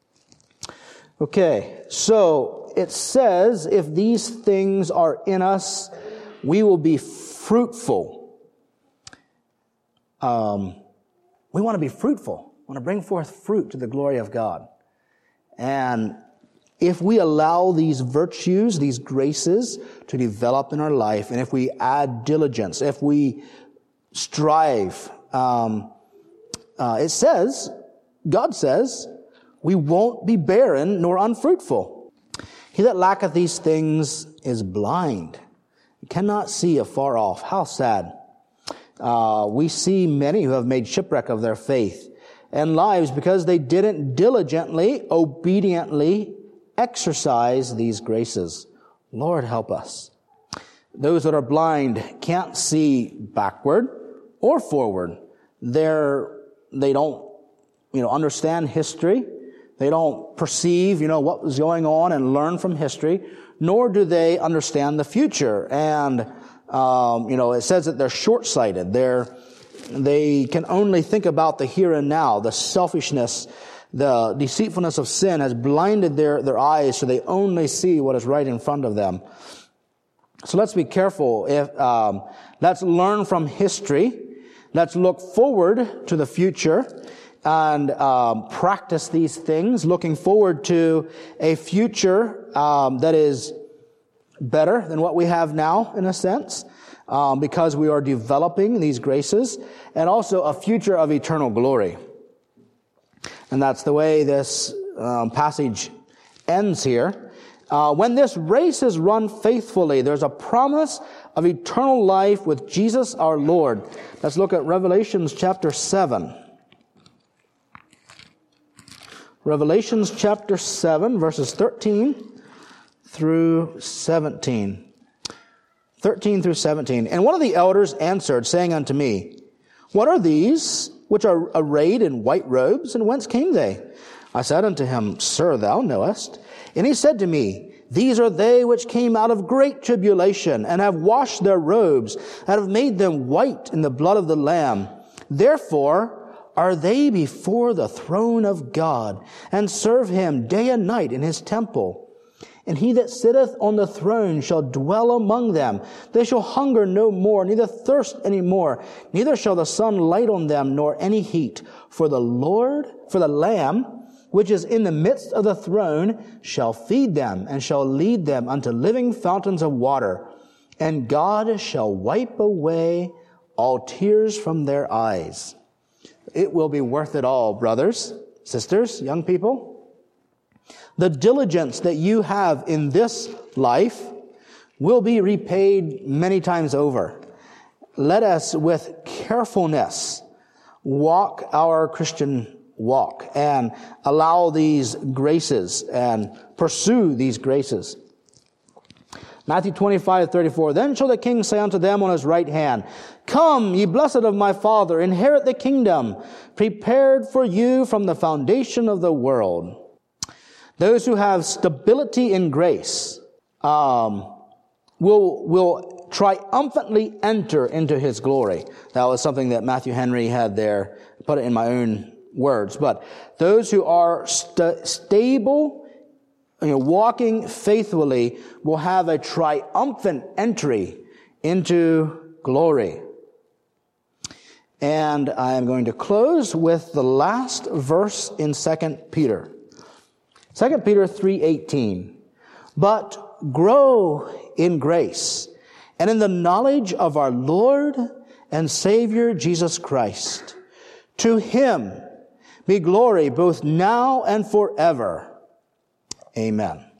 Speaker 1: Okay, so it says, if these things are in us, we will be fruitful. Um, we want to be fruitful. We want to bring forth fruit to the glory of God. And if we allow these virtues, these graces to develop in our life, and if we add diligence, if we strive, um, uh, it says, God says, we won't be barren nor unfruitful. He that lacketh these things is blind, he cannot see afar off. How sad. Uh, we see many who have made shipwreck of their faith and lives because they didn't diligently, obediently exercise these graces. Lord, help us. Those that are blind can't see backward or forward. They're, they don't, you know, understand history. They don't perceive, you know, what was going on and learn from history, nor do they understand the future. And, um, you know, it says that they're short-sighted. They're, they can only think about the here and now. The selfishness, the deceitfulness of sin has blinded their, their eyes, so they only see what is right in front of them. So let's be careful. If um, let's learn from history. Let's look forward to the future and um, practice these things, looking forward to a future um, that is better than what we have now, in a sense, um, because we are developing these graces, and also a future of eternal glory. And that's the way this um, passage ends here. Uh, when this race is run faithfully, there's a promise of eternal life with Jesus our Lord. Let's look at Revelations chapter seven. Revelations chapter seven, verses thirteen through seventeen. thirteen through seventeen. And one of the elders answered, saying unto me, What are these which are arrayed in white robes, and whence came they? I said unto him, Sir, thou knowest. And he said to me, These are they which came out of great tribulation, and have washed their robes, and have made them white in the blood of the Lamb. Therefore are they before the throne of God, and serve him day and night in his temple. And he that sitteth on the throne shall dwell among them. They shall hunger no more, neither thirst any more. Neither shall the sun light on them, nor any heat. For the Lord, for the Lamb, which is in the midst of the throne, shall feed them, and shall lead them unto living fountains of water. And God shall wipe away all tears from their eyes. It will be worth it all, brothers, sisters, young people. The diligence that you have in this life will be repaid many times over. Let us with carefulness walk our Christian walk and allow these graces and pursue these graces. Matthew twenty-five, thirty-four. Then shall the king say unto them on his right hand, Come, ye blessed of my Father, inherit the kingdom prepared for you from the foundation of the world. Those who have stability in grace um, will will triumphantly enter into his glory. That was something that Matthew Henry had there. Put it in my own words. But those who are st- stable, you know, walking faithfully, will have a triumphant entry into glory. And I am going to close with the last verse in Second Peter. Second Peter three eighteen. But grow in grace and in the knowledge of our Lord and Savior Jesus Christ. To him be glory both now and forever. Amen.